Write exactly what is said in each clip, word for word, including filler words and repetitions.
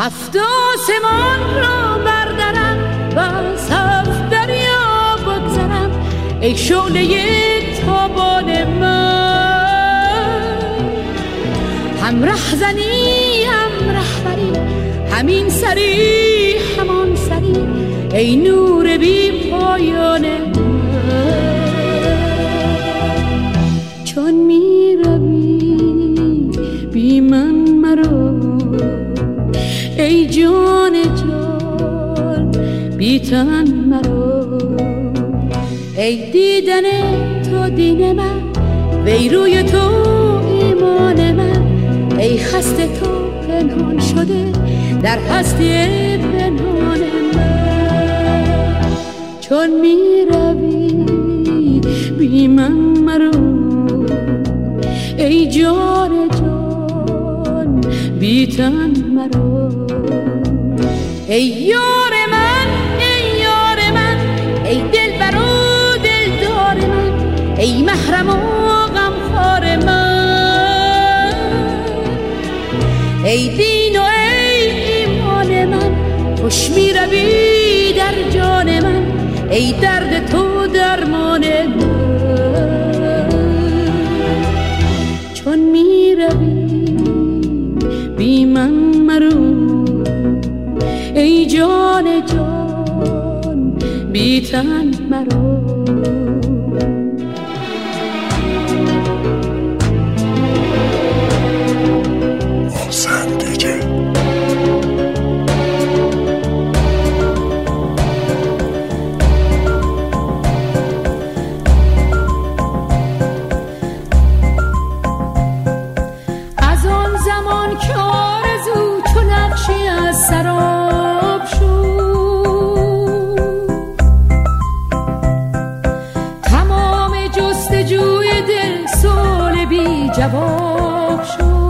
هفت آسمان را بردرم و از هفت دریا بگذرم ای شعله تابان من. هم رهزنی هم رهبری، همین سری همان سری ای نور بی پایان من. چون می روی بی من مرو ای جان جان بی تن مرو. ای دیدن تو دین من وی روی تو ایمان من. ای خسته تو پنهان شده در هستی پنهان من. چون می روی بی من مرو ای جان جان بی تن مرو. ای یار من ای یار من ای دلبر و دلدار من ای محرم و غمخوار من. ای دین و ای ایمان من خوش می روی در جان من ای درد تو درمان من. چون می روی بی من مرو ای جان جان بی تن مرو. جواب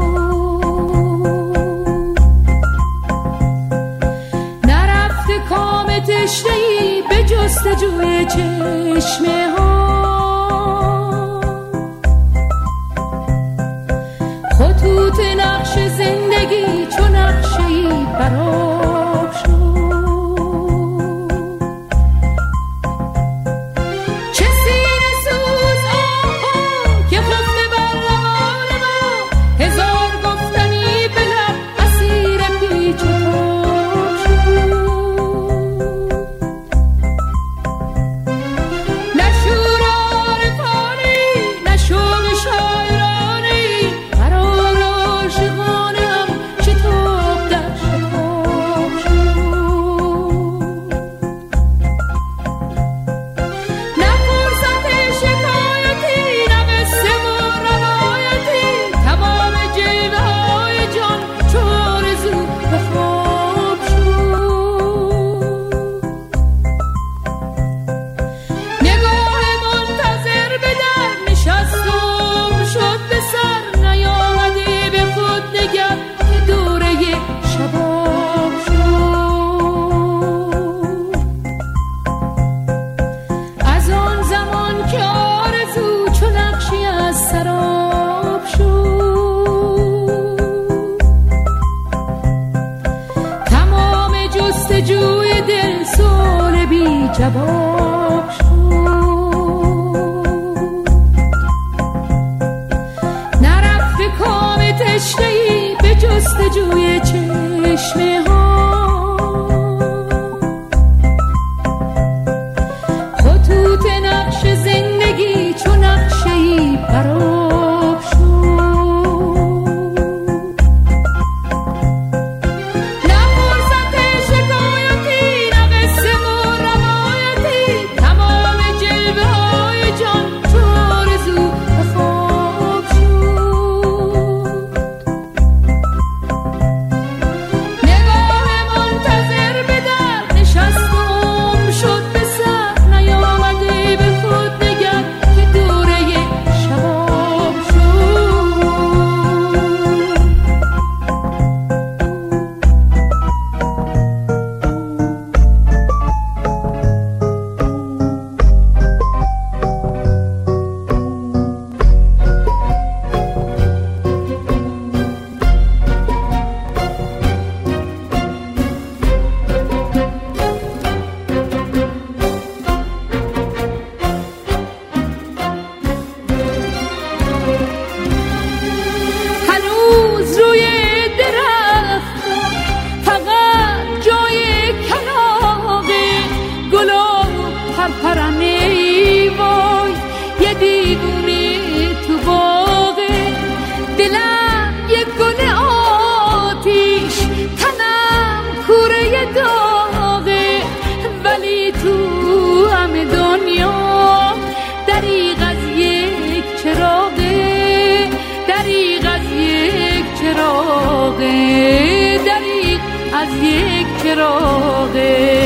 شد نرفته کام تشنه‌ای به جستجوی چشمه ها. خطوط نقش زندگی چو نقشه‌ای براب شد. جواب شد نرفته کام تشنه‌ای به جستجوی چشمه ها. خطوط نقش زندگی چو نقشه‌ای براب شد. نگاه دلم یک گل آتیش، تنم کوره داغه، ولی تو همه دنیا دریغ از یک چراغه، دریغ از یک چراغه، دریغ از یک چراغه.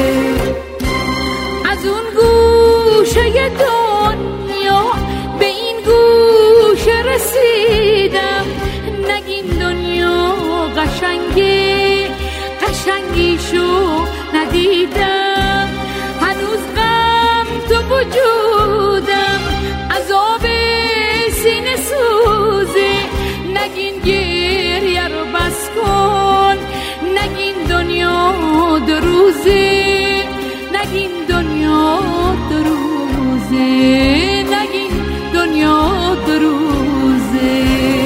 از اون گوشه دنیا به این گوشه رسیدم، نگین دنیا قشنگه، قشنگیشو ندیدم. هنوز غم تو وجودم، عذاب سینه سوزه، نگین گریه رو بس کن، نگین دنیا دو روزه، نگین دنیا دو روزه، نگین دنیا دو روزه.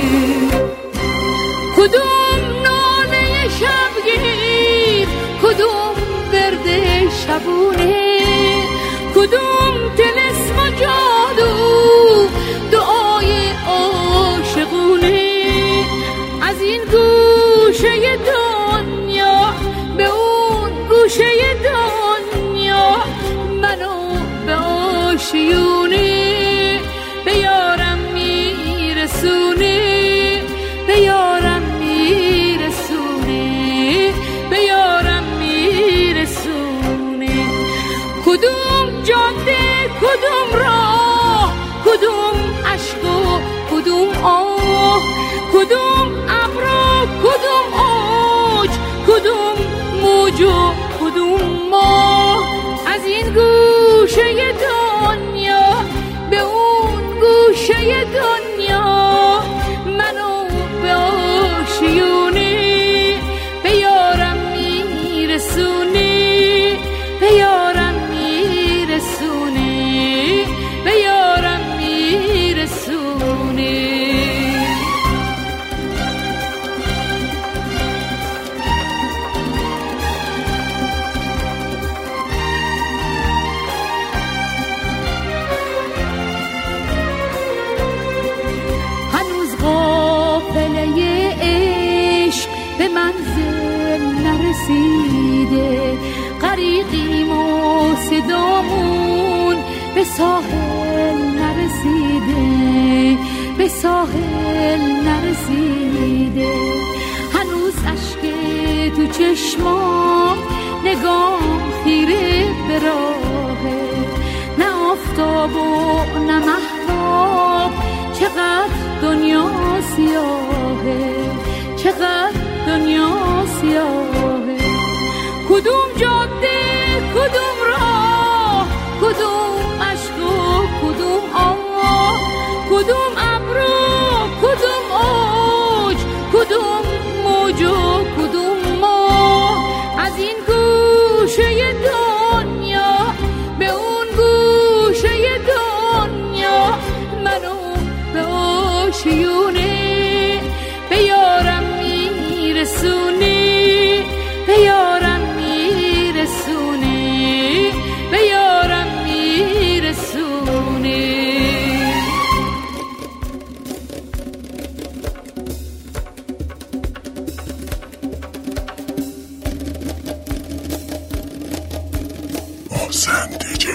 کدوم ناله شبگیر، کدوم ورد شبونه، کدوم طلسم و جادو، دعای عاشقونه. از این گوشه دنیا به اون گوشه دنیا، منو به آشیونه به یارم میرسونه، به یارم میرسونه، به یارم میرسونه. کدوم جاده، کدوم راه، کدوم عشق و کدوم آه، کدوم ابر و کدوم اوج، کدوم موج و کدوم ماه. از این گوشه دنیا به اون گوشه دنیا، منو به آشیونه به یارم میرسونه، به یارم میرسونه، به یارم میرسونه. به منزل نرسیده، غریقیم و صدامون به ساحل نرسیده، به ساحل نرسیده. هنوز اشک تو چشمام، نگام خیره به راهه، نه آفتاب و نه مهتاب. چقدر دنیا سیاهه، چقدر دنیا سیاهه. کدوم جاده، کدوم راه، کدوم عشق و کدوم آه، کدوم ابر و کدوم اوج، کدوم موج و کدوم ماه. از این گوشه دنیا به اون گوشه دنیا، منو به آشیونه به یارم میرسونه، به یارم میرسونه، به یارم میرسونه. محسن دیجی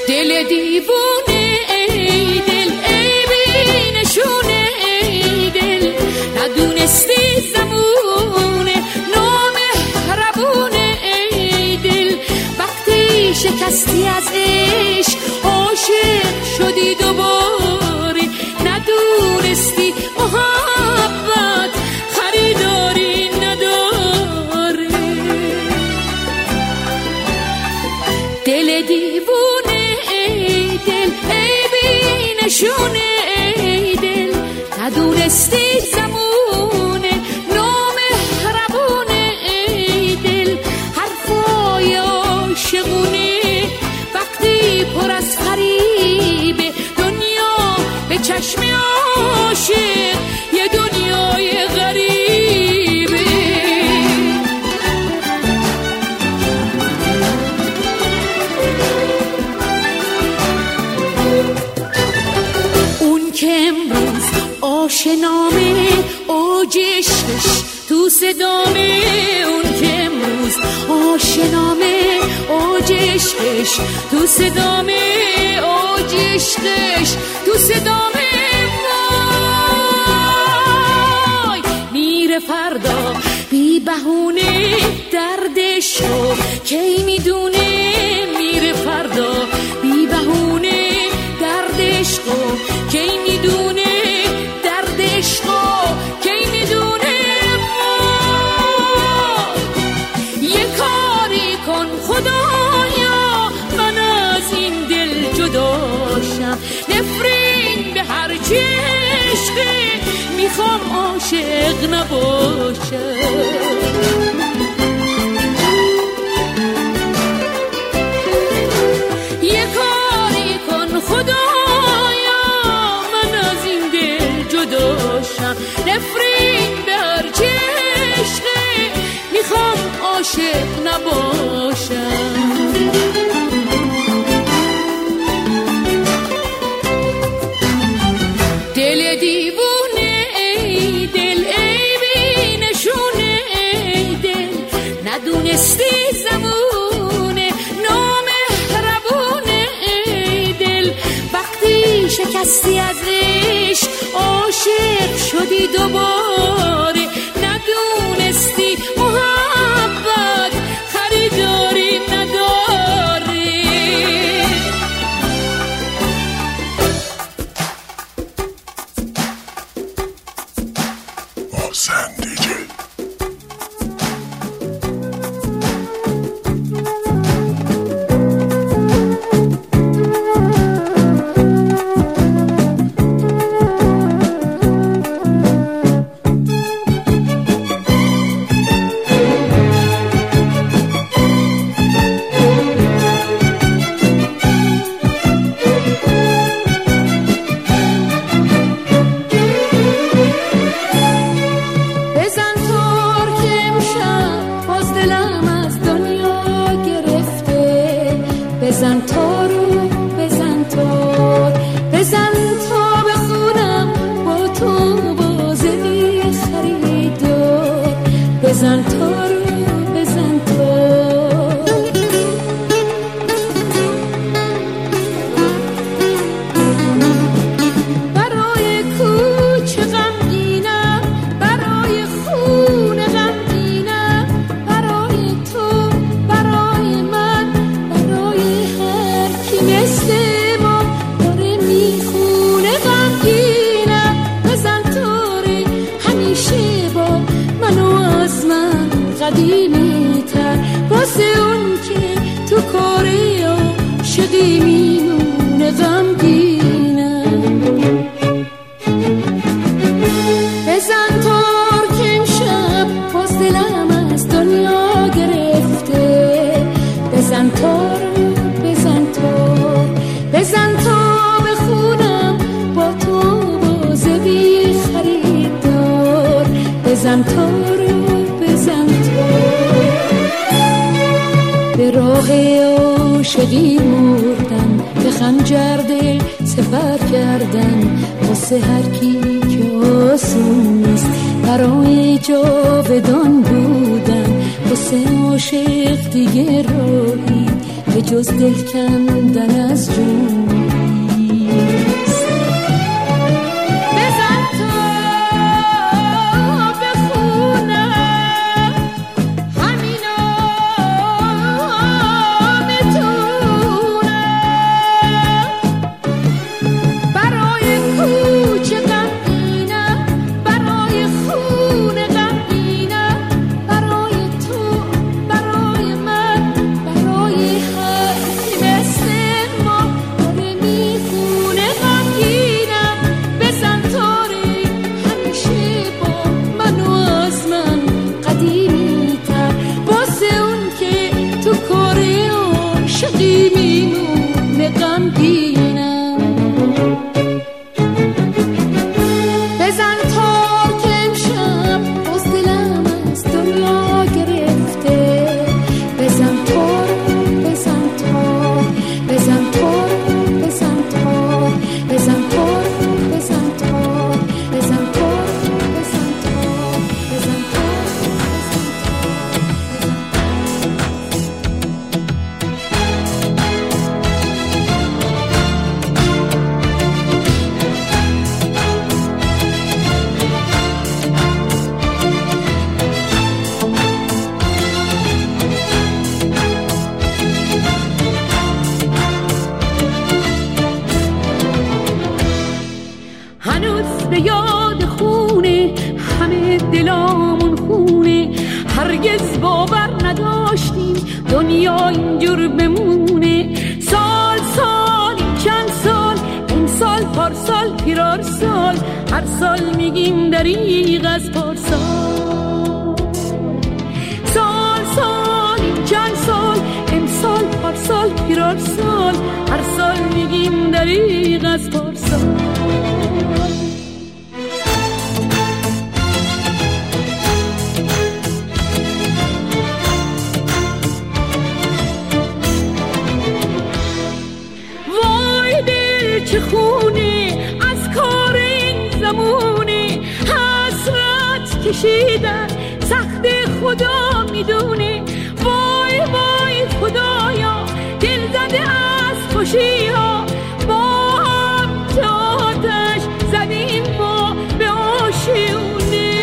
دل دیوونه ای دل ای بی نشونه ای دل ندونستی زمونه نامهربونه ای دل وقتی شکستی از عشق عاشق شدی دوباره ندونستی محبت خریداری نداره دل دیوونه ای دل ای بی نشونه ای دل ندونستی زمونه نامهربونه ای دل حرفای عاشقونه وقتی پر از فریب دنیا به چشم عاشق یه دنیای غریبه اون که امروز آشنامه اوج عشقش تو صدامه اون که امروز آشنامه اوج عشقش تو صدامه اوج عشقش تو صدامه وای میره فردا بی بهونه دردشو کی میدونه میره فردا بی بهونه دردشو کی میدونه دردشو کی میدونه یه کاری کن خدایا من از این دل جداشم نفرین به هر چی عشقه میخوام عاشق نباشم یه کاری کن خدایا من از این دل جداشم نفرین به هر چی عشقه میخوام عاشق نباشم دل دیوونه ای دل ای بی نشونه ای دل ندونستی زمونه نامهربونه ای دل وقتی شکستی از عشق عاشق شدی دوباره ندونستی محبت خریداری نداره محسن دیجی بزن تا رو بزن تا بزن تا بخونم با تو بازه بی خریدار بزن تا رو بزن تا برای کوچه غمگینم برای خونه غمگینم برای تو برای من برای هر کی مثل ما داره میخونه غمگینم بزن تاره همیشه با منو از من قدیمی تر واسه اون که تو کاری عاشقی میمونه غمگینم بزن تار که امشب باز دلم از دنیا گرفته بزن تار بزن تار بزن تا بخونم با تو بازه بی خریدار بزن تار بزن تار به راه عاشقی مردم به خنجر دل سپر کردم واسه هر کی که آسون نیست برای جاودان بودم واسه عاشق دیگه راهی به جز دل کندن از جون دریغ از پارسال. سال سال این چند سال، امسال پارسال پیرار سال، هر سال میگیم دریغ از پارسال. وای دل چه خونه از کار این زمونه، حسرت کشیدن سخت خدا میدونه. وای وای خدایا دل زده از خوشی ها، با هم آتش زدیم ما به آشیونه.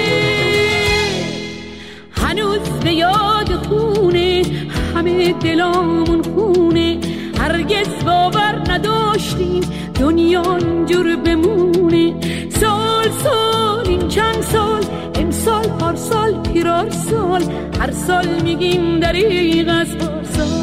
هنوز به یاد خونه همه دلامون خونه، هرگز باور نداشتیم دنیا اینجور بمونه. سال سال این چند سال، امسال پارسال پیرار سال، هر سال میگیم دریغ از پارسال.